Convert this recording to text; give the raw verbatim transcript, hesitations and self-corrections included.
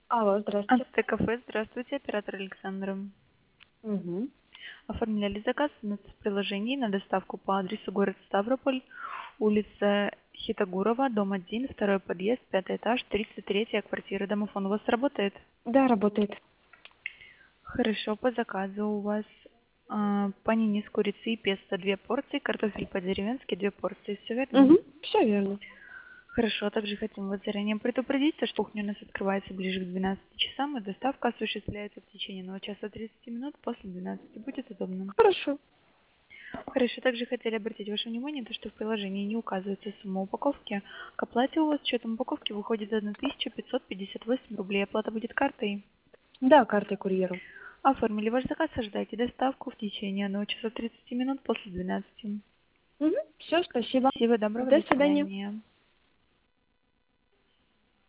Алло, здравствуйте. Антикафе, здравствуйте, оператор Александра. Угу. Оформляли заказ в приложении на доставку по адресу город Ставрополь, улица Хитогурова, дом один, второй подъезд, пятый этаж, тридцать третья квартира. Домофон у вас работает? Да, работает. Хорошо, по заказу у вас э, панини с курицей и песто две порции, картофель по-деревенски две порции, все верно? Угу. Все верно. Хорошо, также хотим вас заранее предупредить, что кухня у нас открывается ближе к двенадцати часам, и доставка осуществляется в течение одного часа тридцати минут после двенадцати. Будет удобно. Хорошо. Хорошо, также хотели обратить ваше внимание, то, что в приложении не указывается сумма упаковки. К оплате у вас с учетом упаковки выходит тысяча пятьсот пятьдесят восемь рублей. Оплата будет картой. Да, картой курьеру. Оформили ваш заказ, ожидайте доставку в течение одного часа тридцати минут после двенадцати. Угу. Все, спасибо. Всего доброго, До до свидания. свидания.